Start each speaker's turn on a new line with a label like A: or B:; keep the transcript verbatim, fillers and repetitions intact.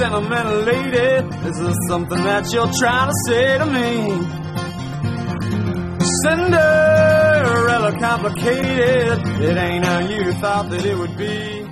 A: sentimental lady, is there something that you're trying to say to me? Cinderella complicated, it ain't how you thought that it would be.